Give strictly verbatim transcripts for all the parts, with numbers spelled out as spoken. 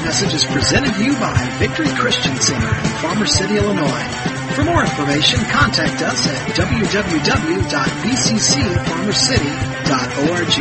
message is presented to you by Victory Christian Center in Farmer City, Illinois. For more information, contact us at w w w dot b c c farmer city dot org.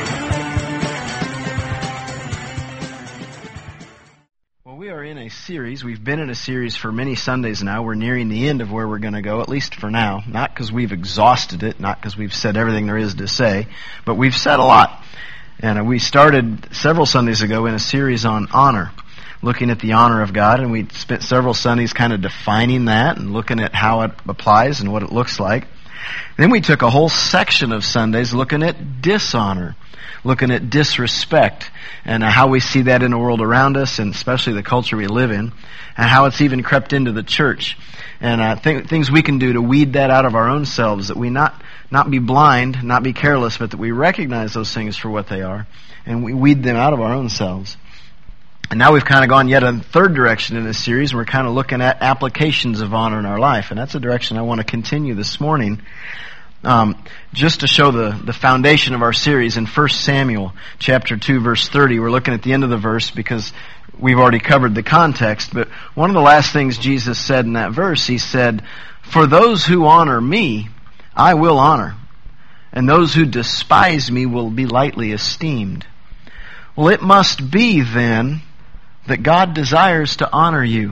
Well, we are in a series. We've been in a series for many Sundays now. We're nearing the end of where we're going to go, at least for now. Not because we've exhausted it, not because we've said everything there is to say, but we've said a lot. And we started several Sundays ago in a series on honor, looking at the honor of God, and we spent several Sundays kind of defining that and looking at how it applies and what it looks like. Then we took a whole section of Sundays looking at dishonor, looking at disrespect, and how we see that in the world around us, and especially the culture we live in, and how it's even crept into the church. And uh, th- things we can do to weed that out of our own selves, that we not not be blind, not be careless, but that we recognize those things for what they are, and we weed them out of our own selves. And now we've kind of gone yet a third direction in this series. We're kind of looking at applications of honor in our life, and that's a direction I want to continue this morning. Um, just to show the, the foundation of our series in First Samuel chapter two, verse thirty. We're looking at the end of the verse because we've already covered the context, but one of the last things Jesus said in that verse, he said, "For those who honor me, I will honor, and those who despise me will be lightly esteemed." Well, it must be then that God desires to honor you.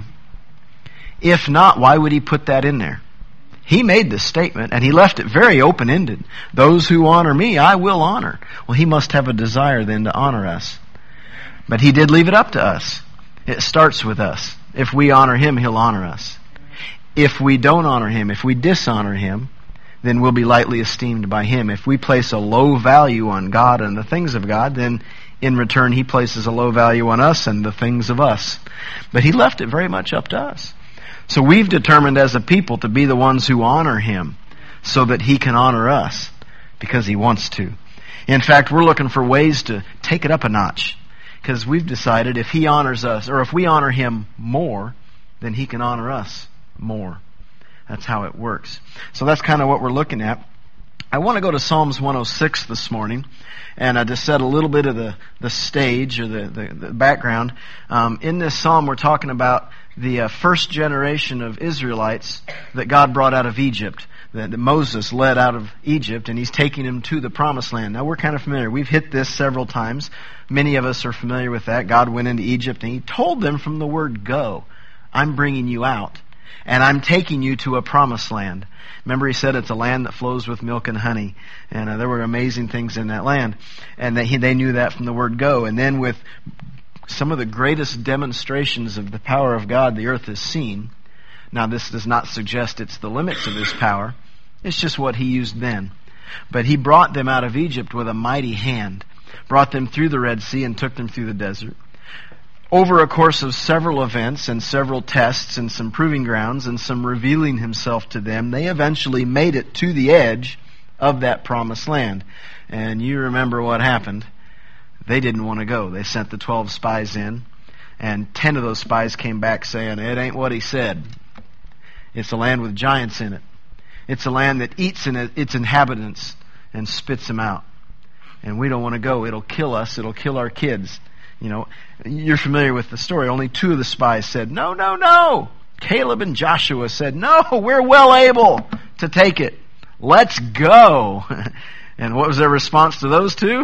If not, why would He put that in there? He made this statement, and He left it very open-ended. Those who honor me, I will honor. Well, He must have a desire then to honor us. But He did leave it up to us. It starts with us. If we honor Him, He'll honor us. If we don't honor Him, if we dishonor Him, then we'll be lightly esteemed by Him. If we place a low value on God and the things of God, then in return He places a low value on us and the things of us. But He left it very much up to us. So we've determined as a people to be the ones who honor Him so that He can honor us because He wants to. In fact, we're looking for ways to take it up a notch because we've decided if He honors us, or if we honor Him more, then He can honor us more. That's how it works. So that's kind of what we're looking at. I want to go to Psalms one oh six this morning, and I just set a little bit of the, the stage or the, the, the background. Um, in this psalm, we're talking about the uh, first generation of Israelites that God brought out of Egypt, that, that Moses led out of Egypt, and He's taking them to the Promised Land. Now, we're kind of familiar. We've hit this several times. Many of us are familiar with that. God went into Egypt, and He told them from the word go, "I'm bringing you out, and I'm taking you to a Promised Land." Remember, He said it's a land that flows with milk and honey. And uh, there were amazing things in that land. And they, they knew that from the word go. And then with some of the greatest demonstrations of the power of God the earth has seen. Now, this does not suggest it's the limits of His power. It's just what He used then. But He brought them out of Egypt with a mighty hand. Brought them through the Red Sea and took them through the desert. Over a course of several events and several tests and some proving grounds and some revealing Himself to them, they eventually made it to the edge of that Promised Land. And you remember what happened. They didn't want to go. They sent the twelve spies in, and ten of those spies came back saying, "It ain't what He said. It's a land with giants in it. It's a land that eats in its inhabitants and spits them out. And we don't want to go. It'll kill us. It'll kill our kids." You know, you're familiar with the story. Only two of the spies said, "No, no, no." Caleb and Joshua said, "No, we're well able to take it. Let's go." And what was their response to those two?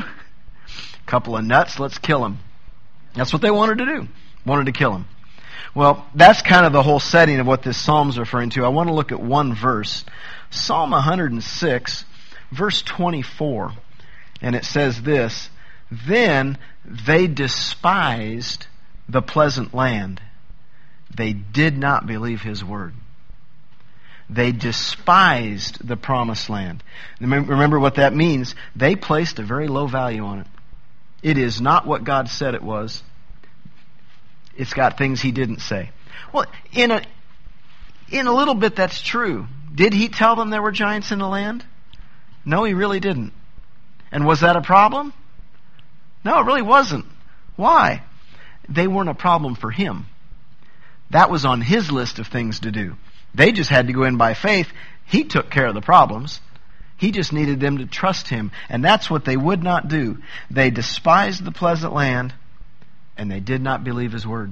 A couple of nuts, let's kill them. That's what they wanted to do. Wanted to kill them. Well, that's kind of the whole setting of what this psalm's referring to. I want to look at one verse. Psalm one hundred six, verse twenty-four. And it says this, "Then they despised the pleasant land. They did not believe His word." They despised the Promised Land. Remember what that means. They placed a very low value on it. It is not what God said it was. It's got things He didn't say. Well, in a, in a little bit that's true. Did He tell them there were giants in the land? No, He really didn't. And was that a problem? No, it really wasn't. Why? They weren't a problem for Him. That was on His list of things to do. They just had to go in by faith. He took care of the problems. He just needed them to trust Him. And that's what they would not do. They despised the pleasant land. And they did not believe his word.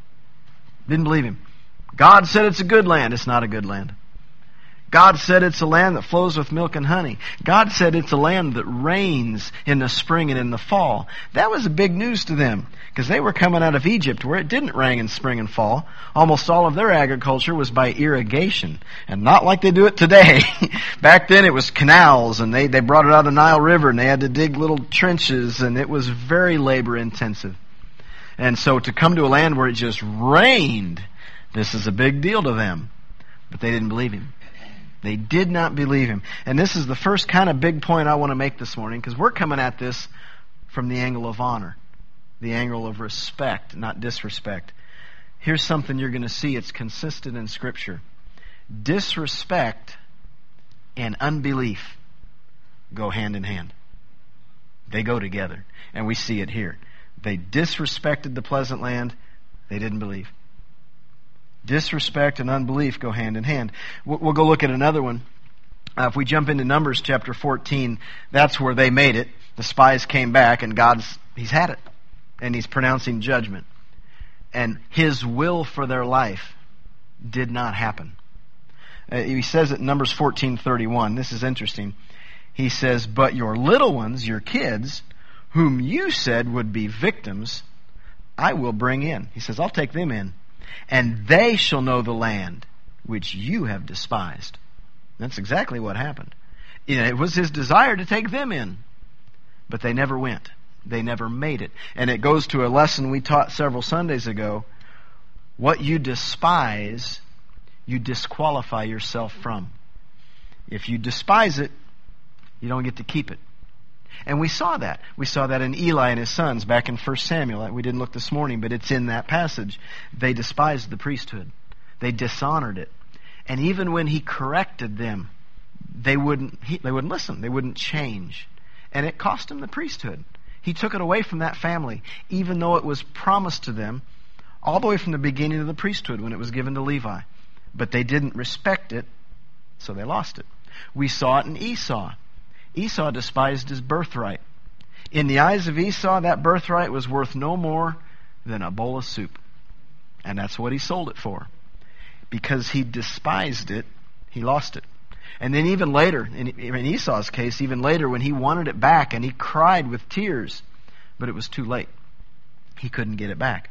Didn't believe him. God said it's a good land. It's not a good land. God said it's a land that flows with milk and honey. God said it's a land that rains in the spring and in the fall. That was big news to them, because they were coming out of Egypt where it didn't rain in spring and fall. Almost all of their agriculture was by irrigation, and not like they do it today. Back then it was canals, and they, they brought it out of the Nile River, and they had to dig little trenches, and it was very labor intensive. And so to come to a land where it just rained, this is a big deal to them. But they didn't believe him. They did not believe him. And this is the first kind of big point I want to make this morning, because we're coming at this from the angle of honor, the angle of respect, not disrespect. Here's something you're going to see. It's consistent in Scripture. Disrespect and unbelief go hand in hand. They go together. And we see it here. They disrespected the pleasant land. They didn't believe. Disrespect and unbelief go hand in hand. We'll go look at another one. Uh, if we jump into Numbers chapter fourteen, that's where they made it. The spies came back, and God's, He's had it. And He's pronouncing judgment. And His will for their life did not happen. Uh, he says it in Numbers fourteen thirty-one. This is interesting. He says, "But your little ones, your kids, whom you said would be victims, I will bring in." He says, I'll take them in. "And they shall know the land which you have despised." That's exactly what happened. You know, it was His desire to take them in. But they never went. They never made it. And it goes to a lesson we taught several Sundays ago. What you despise, you disqualify yourself from. If you despise it, you don't get to keep it. And we saw that. We saw that in Eli and his sons back in First Samuel. We didn't look this morning, but it's in that passage. They despised the priesthood. They dishonored it. And even when he corrected them, they wouldn't, he, they wouldn't listen. They wouldn't change. And it cost him the priesthood. He took it away from that family, even though it was promised to them all the way from the beginning of the priesthood when it was given to Levi. But they didn't respect it, so they lost it. We saw it in Esau. Esau despised his birthright. In the eyes of Esau, that birthright was worth no more than a bowl of soup. And that's what he sold it for. Because he despised it, he lost it. And then even later, in, in Esau's case, even later when he wanted it back and he cried with tears, but it was too late. He couldn't get it back.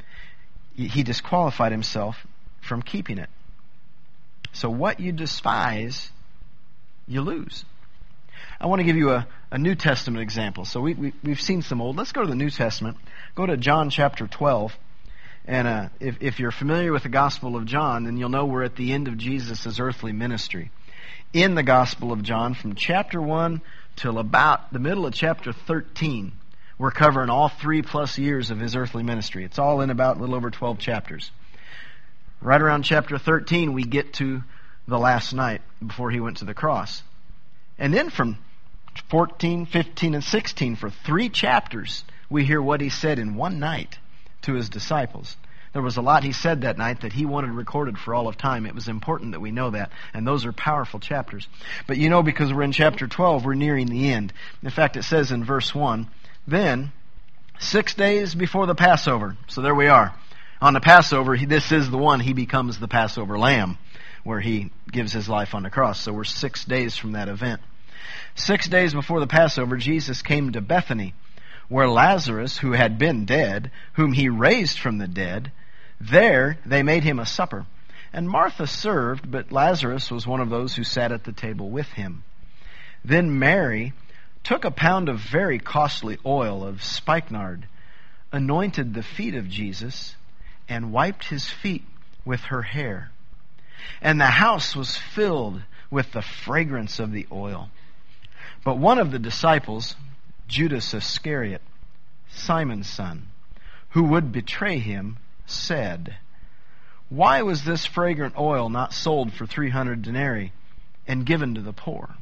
He disqualified himself from keeping it. So what you despise, you lose. I want to give you a, a New Testament example. So we, we, we've seen some old. Let's go to the New Testament. Go to John chapter twelve. And uh, if, if you're familiar with the Gospel of John, then you'll know we're at the end of Jesus' earthly ministry. In the Gospel of John, from chapter one till about the middle of chapter thirteen, we're covering all three plus years of His earthly ministry. It's all in about a little over twelve chapters. Right around chapter thirteen, we get to the last night before He went to the cross. And then from fourteen, fifteen, and sixteen, for three chapters, we hear what He said in one night to His disciples. There was a lot He said that night that He wanted recorded for all of time. It was important that we know that. And those are powerful chapters. But you know, because we're in chapter twelve, we're nearing the end. In fact, it says in verse one, "Then, six days before the Passover," so there we are. On the Passover, he, this is the one, He becomes the Passover lamb, where He gives His life on the cross. So we're six days from that event. Six days before the Passover, Jesus came to Bethany, where Lazarus, who had been dead, whom He raised from the dead, there they made Him a supper. And Martha served, but Lazarus was one of those who sat at the table with Him. Then Mary took a pound of very costly oil of spikenard, anointed the feet of Jesus, and wiped His feet with her hair. And the house was filled with the fragrance of the oil. But one of the disciples, Judas Iscariot, Simon's son, who would betray Him, said, "Why was this fragrant oil not sold for three hundred denarii and given to the poor?"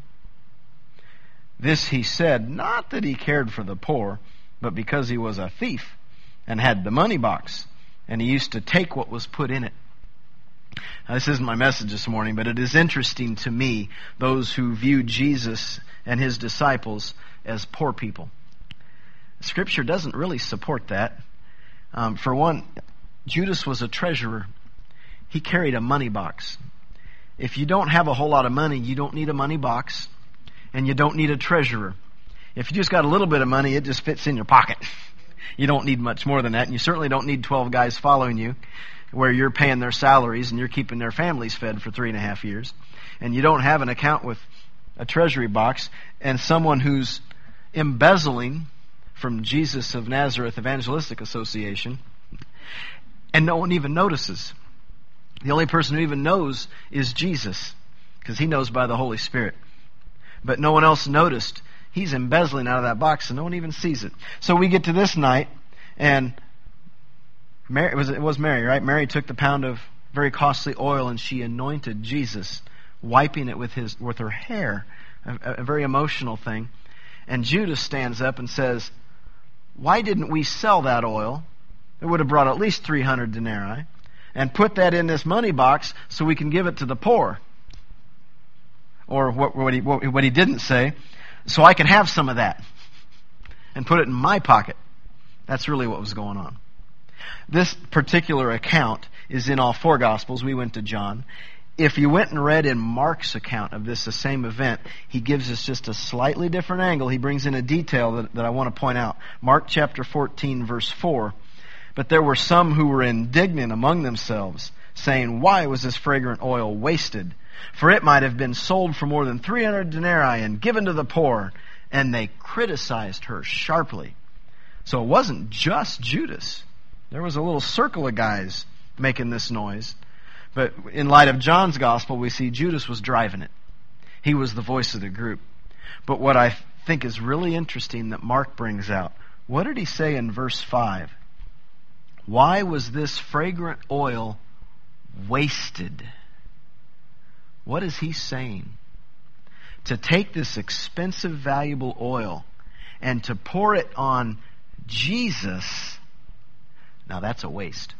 This He said, not that He cared for the poor, but because He was a thief and had the money box, and He used to take what was put in it. Now, this isn't my message this morning, but it is interesting to me, those who view Jesus and His disciples as poor people. Scripture doesn't really support that. Um, for one, Judas was a treasurer. He carried a money box. If you don't have a whole lot of money, you don't need a money box, and you don't need a treasurer. If you just got a little bit of money, it just fits in your pocket. You don't need much more than that, and you certainly don't need twelve guys following you where you're paying their salaries and you're keeping their families fed for three and a half years. And you don't have an account with a treasury box and someone who's embezzling from Jesus of Nazareth Evangelistic Association, and no one even notices. The only person who even knows is Jesus, because he knows by the Holy Spirit. But no one else noticed. He's embezzling out of that box, and no one even sees it. So we get to this night, and Mary, it was, it was Mary, right? Mary took the pound of very costly oil, and she anointed Jesus, wiping it with his with her hair, a, a very emotional thing. And Judas stands up and says, why didn't we sell that oil? It would have brought at least three hundred denarii, and put that in this money box so we can give it to the poor. Or what, what, he, what, what he didn't say, so I can have some of that and put it in my pocket. That's really what was going on. This particular account is in all four Gospels. We went to John. If you went and read in Mark's account of this, the same event, he gives us just a slightly different angle. He brings in a detail that, that I want to point out. Mark chapter fourteen, verse four. But there were some who were indignant among themselves, saying, why was this fragrant oil wasted? For it might have been sold for more than three hundred denarii and given to the poor. And they criticized her sharply. So it wasn't just Judas. There was a little circle of guys making this noise. But in light of John's gospel, we see Judas was driving it. He was the voice of the group. But what I think is really interesting that Mark brings out, what did he say in verse five? Why was this fragrant oil wasted? What is he saying? To take this expensive, valuable oil and to pour it on Jesus, now that's a waste.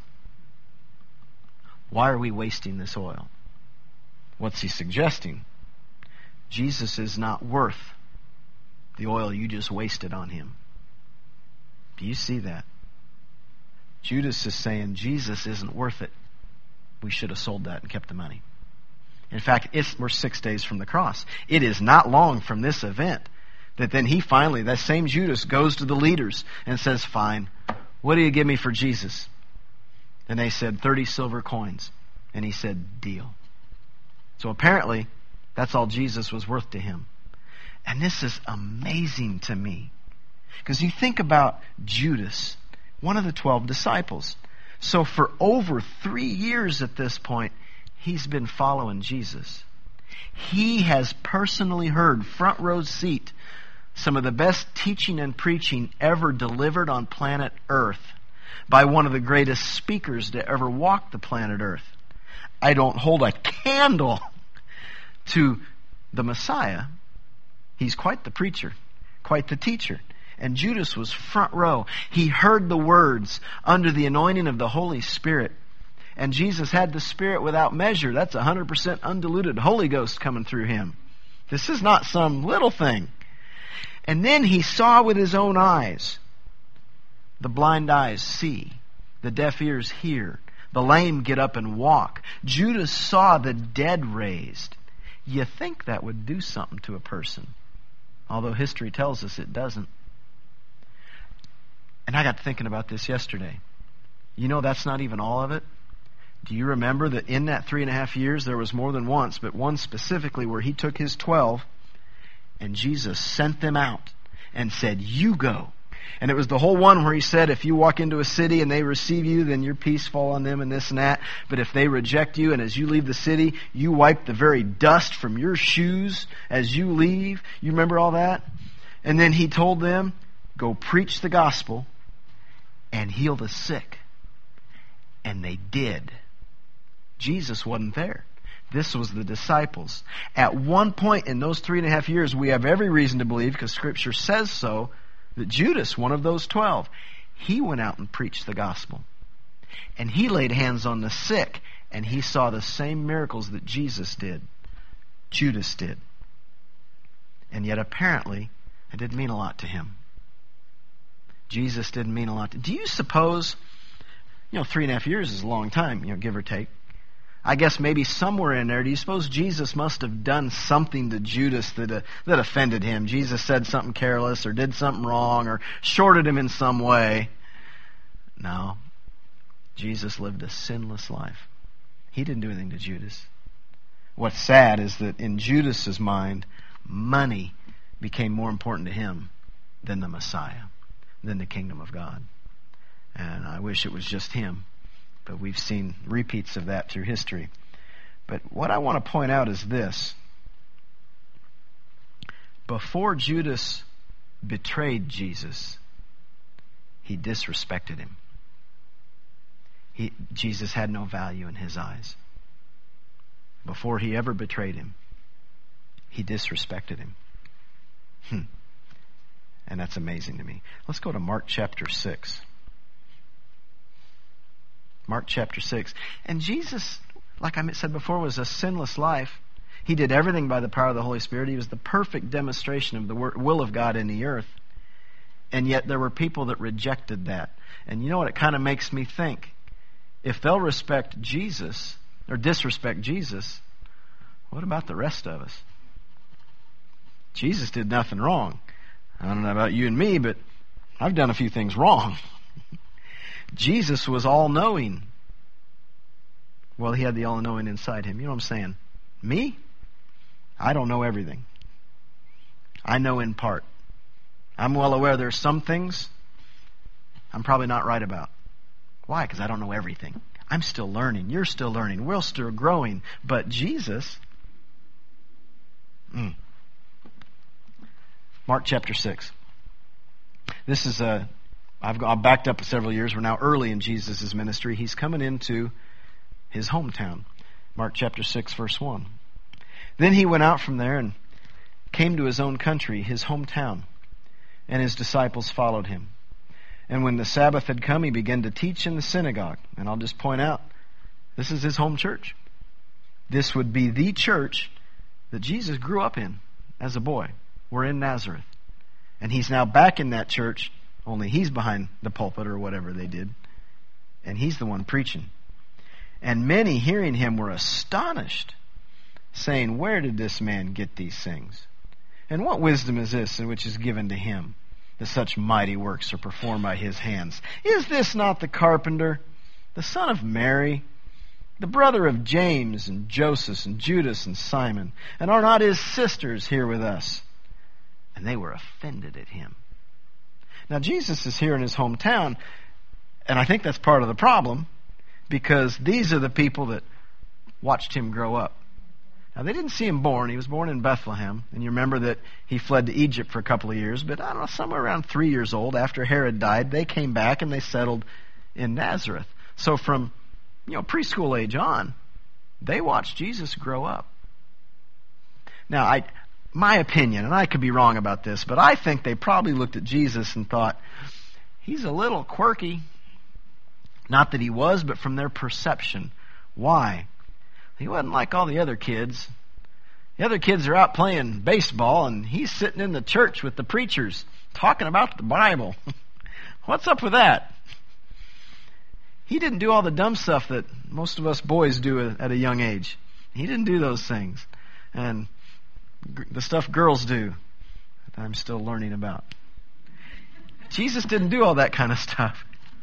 Why are we wasting this oil? What's he suggesting? Jesus is not worth the oil you just wasted on him. Do you see that? Judas is saying Jesus isn't worth it. We should have sold that and kept the money. In fact, it's, we're six days from the cross. It is not long from this event that then he finally, that same Judas, goes to the leaders and says, fine, what do you give me for Jesus? And they said, thirty silver coins. And he said, deal. So apparently, that's all Jesus was worth to him. And this is amazing to me. Because you think about Judas, one of the twelve disciples. So for over three years at this point, he's been following Jesus. He has personally heard, front row seat, some of the best teaching and preaching ever delivered on planet Earth by one of the greatest speakers to ever walk the planet Earth. I don't hold a candle to the Messiah. He's quite the preacher, quite the teacher. And Judas was front row. He heard the words under the anointing of the Holy Spirit. And Jesus had the Spirit without measure. That's one hundred percent undiluted Holy Ghost coming through him. This is not some little thing. And then he saw with his own eyes. The blind eyes see. The deaf ears hear. The lame get up and walk. Judas saw the dead raised. You think that would do something to a person. Although history tells us it doesn't. And I got thinking about this yesterday. You know that's not even all of it. Do you remember that in that three and a half years there was more than once, but one specifically where he took his twelve and Jesus sent them out and said, you go. And it was the whole one where he said, if you walk into a city and they receive you, then your peace fall on them and this and that. But if they reject you and as you leave the city, you wipe the very dust from your shoes as you leave. You remember all that? And then he told them, go preach the gospel and heal the sick. And they did. Jesus wasn't there. This was the disciples. At one point in those three and a half years, we have every reason to believe, because Scripture says so, that Judas, one of those twelve, he went out and preached the gospel. And he laid hands on the sick, and he saw the same miracles that Jesus did. Judas did. And yet apparently, it didn't mean a lot to him. Jesus didn't mean a lot to him. Do you suppose You know, three and a half years is a long time, you know, give or take. I guess maybe somewhere in there, do you suppose Jesus must have done something to Judas that uh, that offended him? Jesus said something careless or did something wrong or shorted him in some way. No. Jesus lived a sinless life. He didn't do anything to Judas. What's sad is that in Judas's mind, money became more important to him than the Messiah, than the kingdom of God. And I wish it was just him. But we've seen repeats of that through history. But what I want to point out is this. Before Judas betrayed Jesus, he disrespected him. He, Jesus had no value in his eyes. Before he ever betrayed him, he disrespected him. Hmm. And that's amazing to me. Let's go to Mark chapter six. Mark chapter six. And Jesus, like I said before, was a sinless life. He did everything by the power of the Holy Spirit. He was the perfect demonstration of the will of God in the earth. And yet there were people that rejected that. And you know what? It kind of makes me think. If they'll respect Jesus, or disrespect Jesus, what about the rest of us? Jesus did nothing wrong. I don't know about you and me, but I've done a few things wrong. Jesus was all-knowing. Well, he had the all-knowing inside him. You know what I'm saying? Me? I don't know everything. I know in part. I'm well aware there's some things I'm probably not right about. Why? Because I don't know everything. I'm still learning. You're still learning. We're still growing. But Jesus... Mm. Mark chapter six. This is a... I've, I've backed up several years. We're now early in Jesus' ministry. He's coming into his hometown. Mark chapter six, verse one. Then he went out from there and came to his own country, his hometown, and his disciples followed him. And when the Sabbath had come, he began to teach in the synagogue. And I'll just point out, this is his home church. This would be the church that Jesus grew up in as a boy. We're in Nazareth. And he's now back in that church, only he's behind the pulpit or whatever they did. And he's the one preaching. And many hearing him were astonished, saying, "Where did this man get these things? And what wisdom is this which is given to him, that such mighty works are performed by his hands? Is this not the carpenter, the son of Mary, the brother of James and Joseph and Judas and Simon? And are not his sisters here with us?" And they were offended at him. Now Jesus is here in his hometown, and I think that's part of the problem, because these are the people that watched him grow up. Now, they didn't see him born. He was born in Bethlehem. And you remember that he fled to Egypt for a couple of years. But I don't know, somewhere around three years old, after Herod died, they came back and they settled in Nazareth. So from, you know, preschool age on, they watched Jesus grow up. Now, I, my opinion, and I could be wrong about this, but I think they probably looked at Jesus and thought, he's a little quirky. Not that he was, but from their perception. Why? He wasn't like all the other kids. The other kids are out playing baseball, and he's sitting in the church with the preachers talking about the Bible. What's up with that? He didn't do all the dumb stuff that most of us boys do at a young age. He didn't do those things. And the stuff girls do that I'm still learning about. Jesus didn't do all that kind of stuff.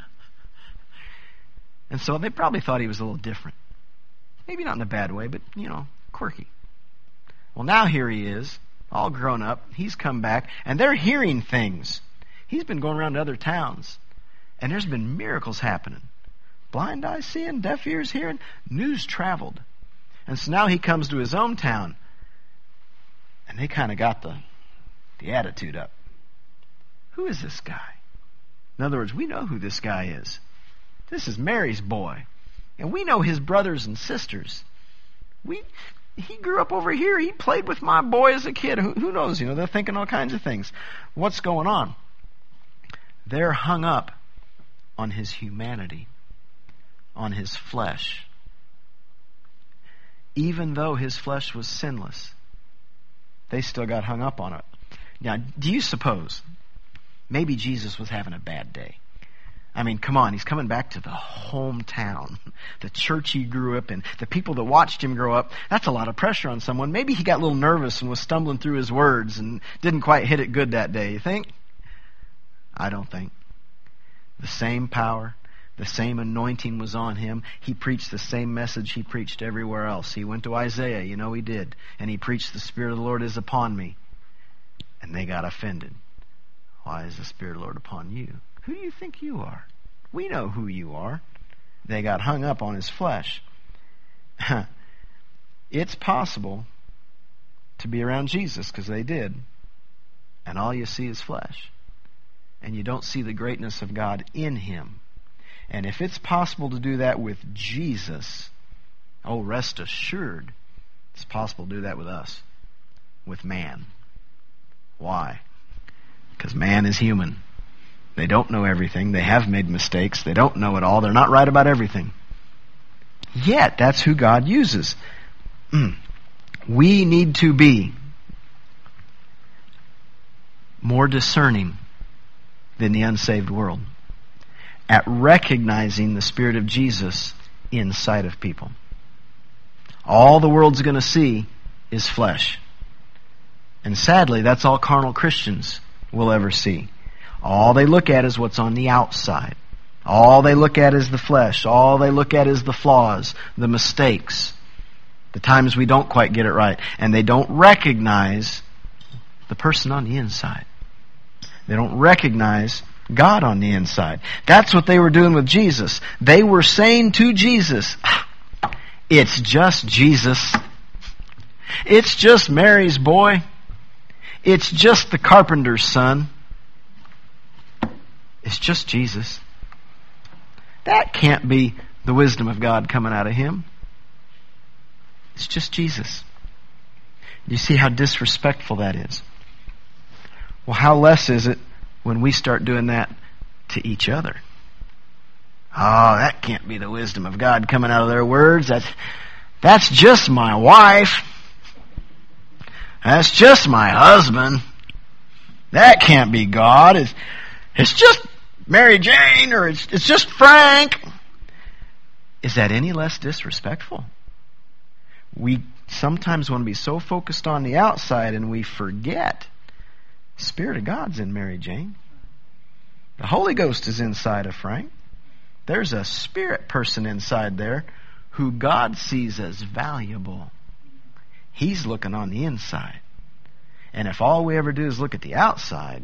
And so they probably thought he was a little different. Maybe not in a bad way, but, you know, quirky. Well, now here he is, all grown up. He's come back, and they're hearing things. He's been going around to other towns, and there's been miracles happening. Blind eyes seeing, deaf ears hearing, news traveled. And so now he comes to his own town, and they kind of got the, the attitude up. Who is this guy? In other words, we know who this guy is. This is Mary's boy. And we know his brothers and sisters. We, he grew up over here. He played with my boy as a kid. Who, who knows? You know, they're thinking all kinds of things. What's going on? They're hung up on his humanity, on his flesh. Even though his flesh was sinless, they still got hung up on it. Now, do you suppose maybe Jesus was having a bad day? I mean, come on, he's coming back to the hometown, the church he grew up in, the people that watched him grow up. That's a lot of pressure on someone. Maybe he got a little nervous and was stumbling through his words and didn't quite hit it good that day. You think? I don't think. The same power, the same anointing was on him. He preached the same message he preached everywhere else. He went to Isaiah, you know he did, and he preached, the Spirit of the Lord is upon me. And they got offended. Why is the Spirit of the Lord upon you? Who do you think you are? We know who you are. They got hung up on his flesh. It's possible to be around Jesus, because they did, and all you see is flesh. And you don't see the greatness of God in him. And if it's possible to do that with Jesus, oh, rest assured, it's possible to do that with us, with man. Why? Because man is human. They don't know everything. They have made mistakes. They don't know it all. They're not right about everything. Yet, that's who God uses. Mm. We need to be more discerning than the unsaved world at recognizing the Spirit of Jesus inside of people. All the world's going to see is flesh. And sadly, that's all carnal Christians will ever see. All they look at is what's on the outside. All they look at is the flesh. All they look at is the flaws, the mistakes, the times we don't quite get it right. And they don't recognize the person on the inside. They don't recognize God on the inside. That's what they were doing with Jesus. They were saying to Jesus, it's just Jesus. It's just Mary's boy. It's just the carpenter's son. It's just Jesus. That can't be the wisdom of God coming out of him. It's just Jesus. Do you see how disrespectful that is? Well, how less is it when we start doing that to each other? Oh, that can't be the wisdom of God coming out of their words. That's, that's just my wife. That's just my husband. That can't be God. It's, it's just Mary Jane, or it's, it's just Frank. Is that any less disrespectful? We sometimes want to be so focused on the outside and we forget the Spirit of God's in Mary Jane. The Holy Ghost is inside of Frank. There's a spirit person inside there who God sees as valuable. He's looking on the inside. And if all we ever do is look at the outside,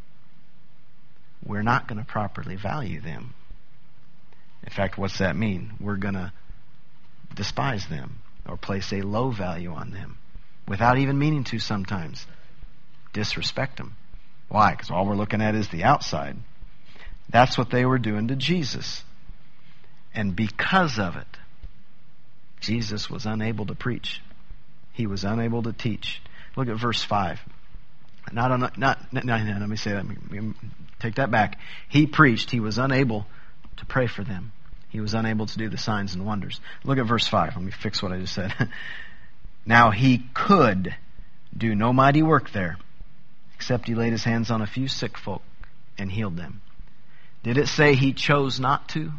we're not going to properly value them. In fact, what's that mean? We're going to despise them or place a low value on them without even meaning to sometimes. Disrespect them. Why? Because all we're looking at is the outside. That's what they were doing to Jesus. And because of it, Jesus was unable to preach. He was unable to teach. Look at verse five. Not on, not, not, no, no, let me say that. Take that back. He preached. He was unable to pray for them. He was unable to do the signs and wonders. Look at verse five. Let me fix what I just said. Now he could do no mighty work there, except he laid his hands on a few sick folk and healed them. Did it say he chose not to?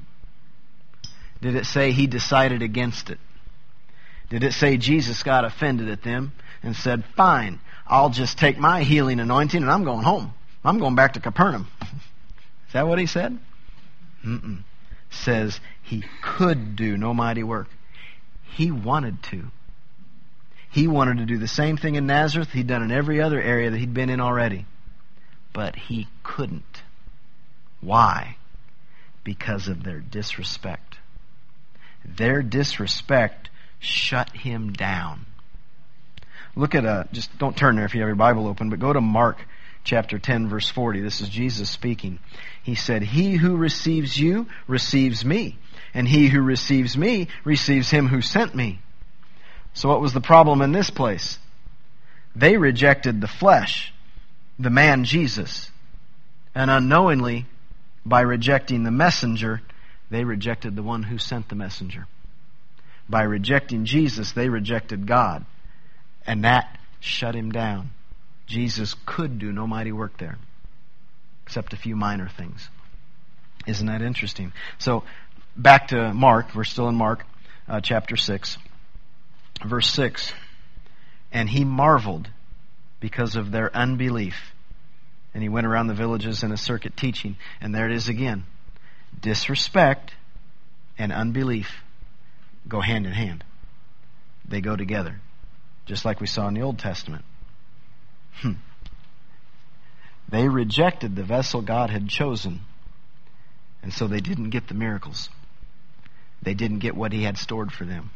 Did it say he decided against it? Did it say Jesus got offended at them and said, fine, I'll just take my healing anointing and I'm going home. I'm going back to Capernaum. Is that what he said? Mm-mm. Says he could do no mighty work. He wanted to. He wanted to do the same thing in Nazareth he'd done in every other area that he'd been in already. But he couldn't. Why? Because of their disrespect. Their disrespect shut him down. Look at, uh, just don't turn there if you have your Bible open, but go to Mark chapter ten, verse forty. This is Jesus speaking. He said, he who receives you receives me, and he who receives me receives him who sent me. So what was the problem in this place? They rejected the flesh, the man Jesus, and unknowingly, by rejecting the messenger, they rejected the one who sent the messenger. By rejecting Jesus, they rejected God. And that shut him down. Jesus could do no mighty work there, except a few minor things. Isn't that interesting? So, back to Mark. We're still in Mark, uh, chapter six. Verse six. And he marveled because of their unbelief. And he went around the villages in a circuit teaching. And there it is again. Disrespect and unbelief go hand in hand. They go together. Just like we saw in the Old Testament. Hmm. They rejected the vessel God had chosen. And so they didn't get the miracles. They didn't get what he had stored for them.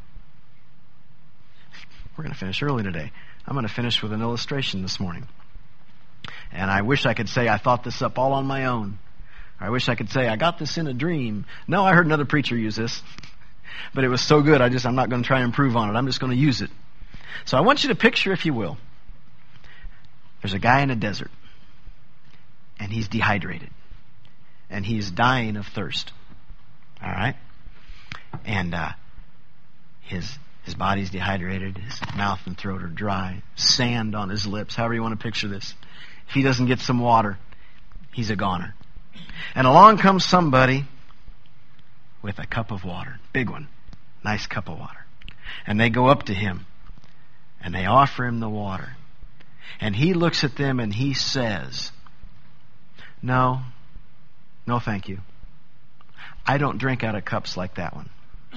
We're going to finish early today. I'm going to finish with an illustration this morning. And I wish I could say I thought this up all on my own. Or I wish I could say I got this in a dream. No, I heard another preacher use this. But it was so good, I just, I'm not going to try and improve on it. I'm just going to use it. So I want you to picture, if you will, there's a guy in a desert. And he's dehydrated. And he's dying of thirst. All right? And uh, his his body's dehydrated. His mouth and throat are dry. Sand on his lips. However you want to picture this. If he doesn't get some water, he's a goner. And along comes somebody with a cup of water. Big one. Nice cup of water. And they go up to him. And they offer him the water. And he looks at them and he says, No. No, thank you. I don't drink out of cups like that one.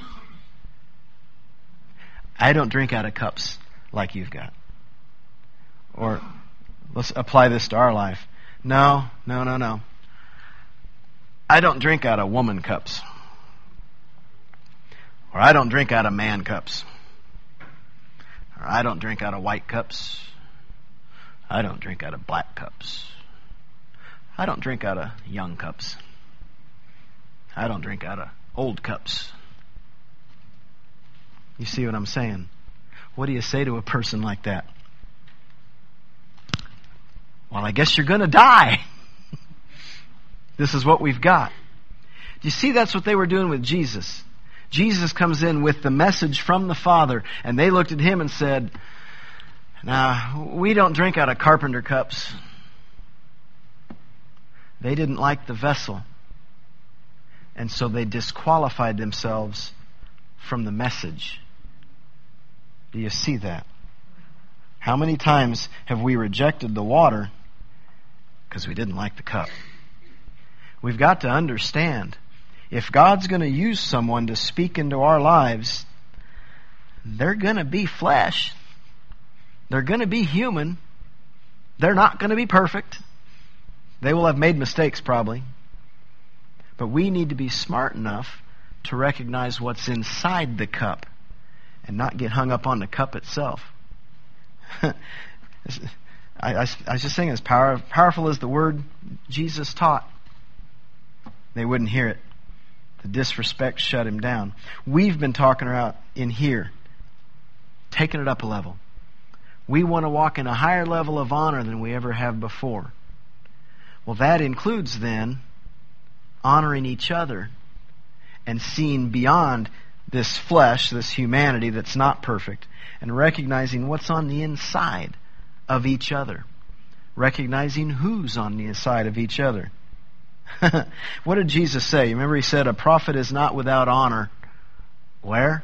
I don't drink out of cups like you've got. Or let's apply this to our life. No, no, no, no. I don't drink out of woman cups. Or I don't drink out of man cups. Or I don't drink out of white cups. I don't drink out of black cups. I don't drink out of young cups. I don't drink out of old cups. You see what I'm saying? What do you say to a person like that? Well, I guess you're going to die. This is what we've got. Do you see that's what they were doing with Jesus? Jesus comes in with the message from the Father, and they looked at him and said, "Now, we don't drink out of carpenter cups." They didn't like the vessel. And so they disqualified themselves from the message. Do you see that? How many times have we rejected the water because we didn't like the cup? We've got to understand, if God's going to use someone to speak into our lives, they're going to be flesh. They're going to be human. They're not going to be perfect. They will have made mistakes probably. But we need to be smart enough to recognize what's inside the cup and not get hung up on the cup itself. I, I, I was just saying, as power, powerful as the word Jesus taught, they wouldn't hear it. The disrespect shut him down. We've been talking about in here, taking it up a level. We want to walk in a higher level of honor than we ever have before. Well, that includes then honoring each other and seeing beyond this flesh, this humanity that's not perfect, and recognizing what's on the inside of each other. Recognizing who's on the inside of each other. What did Jesus say? Remember he said, a prophet is not without honor. Where?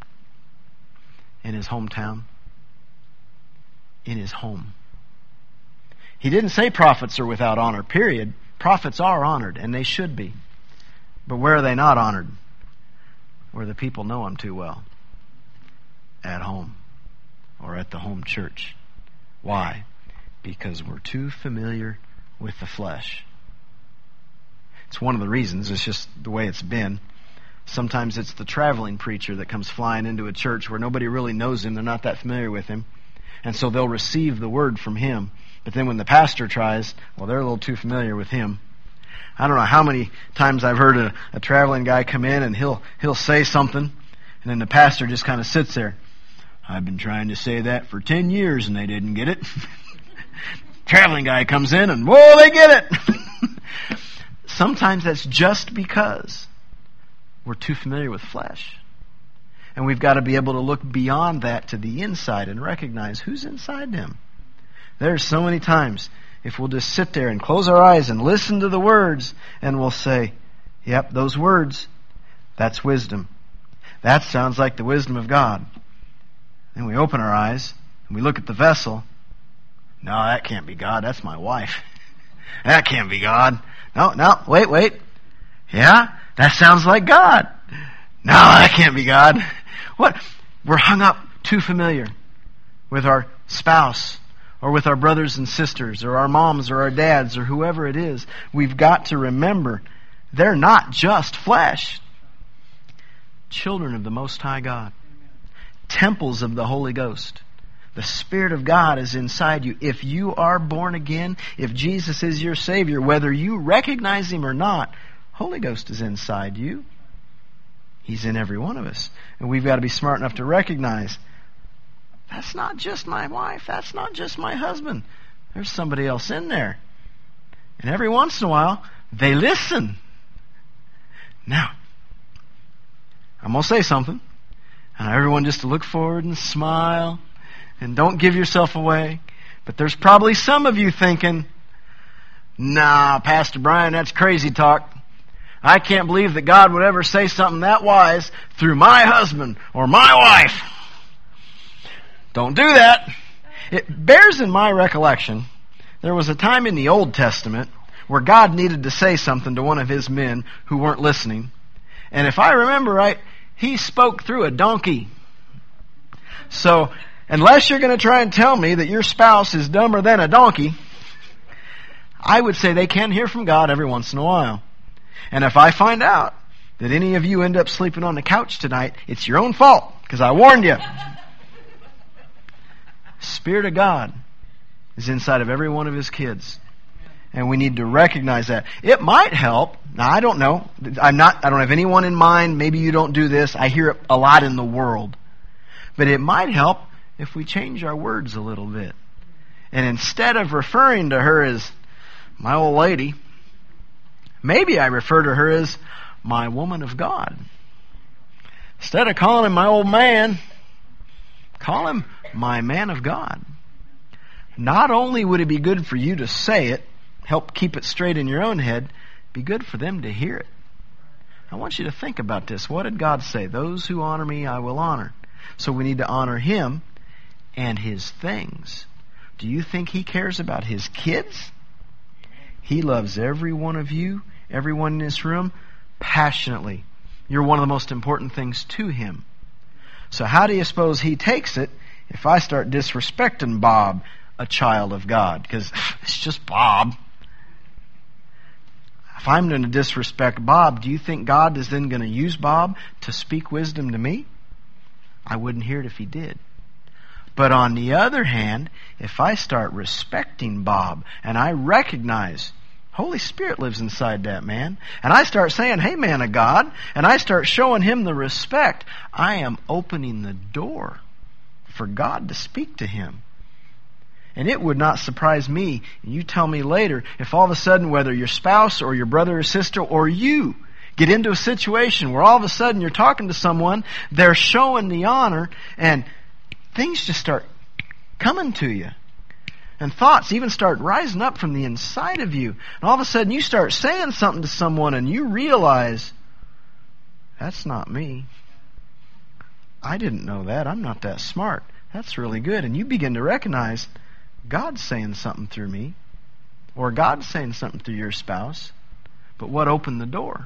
In his hometown. In his home. He didn't say prophets are without honor, period. Prophets are honored, and they should be. But where are they not honored? Where the people know them too well. At home. Or at the home church. Why? Because we're too familiar with the flesh. It's one of the reasons. It's just the way it's been. Sometimes it's the traveling preacher that comes flying into a church where nobody really knows him. They're not that familiar with him. And so they'll receive the word from him. But then when the pastor tries, well, they're a little too familiar with him. I don't know how many times I've heard a, a traveling guy come in and he'll he'll say something, and then the pastor just kind of sits there. I've been trying to say that for ten years and they didn't get it. Traveling guy comes in and, whoa, they get it. Sometimes that's just because we're too familiar with flesh. And we've got to be able to look beyond that to the inside and recognize who's inside them. There's so many times if we'll just sit there and close our eyes and listen to the words, and we'll say, Yep, those words, that's wisdom. That sounds like the wisdom of God. Then we open our eyes and we look at the vessel. No, that can't be God. That's my wife. That can't be God. No, no, wait, wait. Yeah, that sounds like God. No, that can't be God. What? We're hung up too familiar with our spouse or with our brothers and sisters or our moms or our dads or whoever it is. We've got to remember they're not just flesh. Children of the Most High God. Temples of the Holy Ghost. The Spirit of God is inside you. If you are born again, if Jesus is your Savior, whether you recognize Him or not, Holy Ghost is inside you. He's in every one of us. And we've got to be smart enough to recognize, that's not just my wife, that's not just my husband. There's somebody else in there. And every once in a while, they listen. Now, I'm going to say something. And everyone just to look forward and smile. And don't give yourself away. But there's probably some of you thinking, nah, Pastor Brian, that's crazy talk. I can't believe that God would ever say something that wise through my husband or my wife. Don't do that. It bears in my recollection, there was a time in the Old Testament where God needed to say something to one of His men who weren't listening. And if I remember right, He spoke through a donkey. So, unless you're going to try and tell me that your spouse is dumber than a donkey, I would say they can hear from God every once in a while. And if I find out that any of you end up sleeping on the couch tonight, it's your own fault, because I warned you. Spirit of God is inside of every one of His kids. And we need to recognize that. It might help. Now, I don't know. I'm not, I don't have anyone in mind. Maybe you don't do this. I hear it a lot in the world. But it might help if we change our words a little bit. And instead of referring to her as my old lady, maybe I refer to her as my woman of God. Instead of calling him my old man, call him my man of God. Not only would it be good for you to say it, help keep it straight in your own head, it'd be good for them to hear it. I want you to think about this. What did God say? Those who honor me, I will honor. So we need to honor Him and His things. Do you think He cares about His kids? He loves every one of you, everyone in this room, passionately. You're one of the most important things to Him. So how do you suppose He takes it if I start disrespecting Bob, a child of God? Because it's just Bob. If I'm going to disrespect Bob, do you think God is then going to use Bob to speak wisdom to me? I wouldn't hear it if He did. But on the other hand, if I start respecting Bob and I recognize Holy Spirit lives inside that man, and I start saying, hey, man of God, and I start showing him the respect, I am opening the door for God to speak to him. And it would not surprise me, and you tell me later, if all of a sudden, whether your spouse or your brother or sister or you get into a situation where all of a sudden you're talking to someone, they're showing the honor, and things just start coming to you. And thoughts even start rising up from the inside of you. And all of a sudden you start saying something to someone and you realize, that's not me. I didn't know that. I'm not that smart. That's really good. And you begin to recognize, God's saying something through me. Or God's saying something through your spouse. But what opened the door?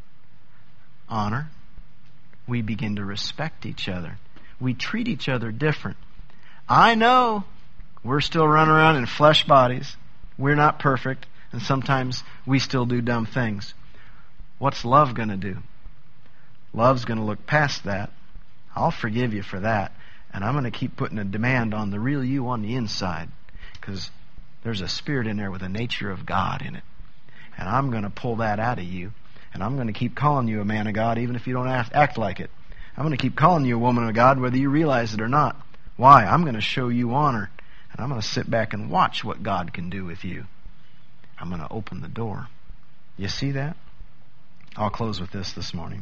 Honor. We begin to respect each other. We treat each other different. I know we're still running around in flesh bodies. We're not perfect. And sometimes we still do dumb things. What's love going to do? Love's going to look past that. I'll forgive you for that. And I'm going to keep putting a demand on the real you on the inside. Because there's a spirit in there with a nature of God in it. And I'm going to pull that out of you. And I'm going to keep calling you a man of God even if you don't act, act like it. I'm going to keep calling you a woman of God whether you realize it or not. Why? I'm going to show you honor. And I'm going to sit back and watch what God can do with you. I'm going to open the door. You see that? I'll close with this this morning.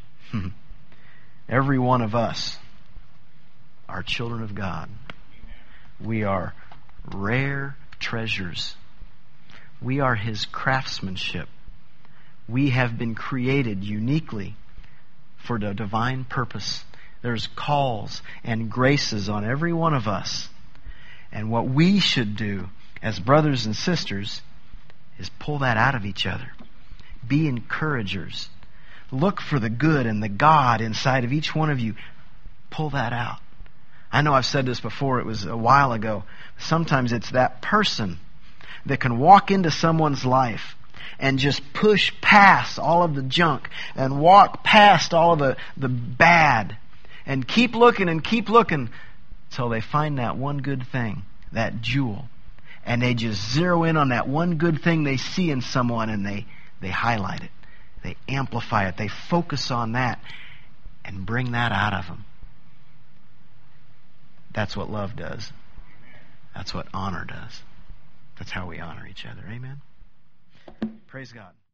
Every one of us are children of God. We are rare treasures. We are His craftsmanship. We have been created uniquely for the divine purpose. There's calls and graces on every one of us. And what we should do as brothers and sisters is pull that out of each other. Be encouragers. Look for the good and the God inside of each one of you. Pull that out. I know I've said this before, it was a while ago. Sometimes it's that person that can walk into someone's life and just push past all of the junk and walk past all of the, the bad and keep looking and keep looking until they find that one good thing, that jewel. And they just zero in on that one good thing they see in someone and they, they highlight it. They amplify it. They focus on that and bring that out of them. That's what love does. That's what honor does. That's how we honor each other. Amen? Praise God.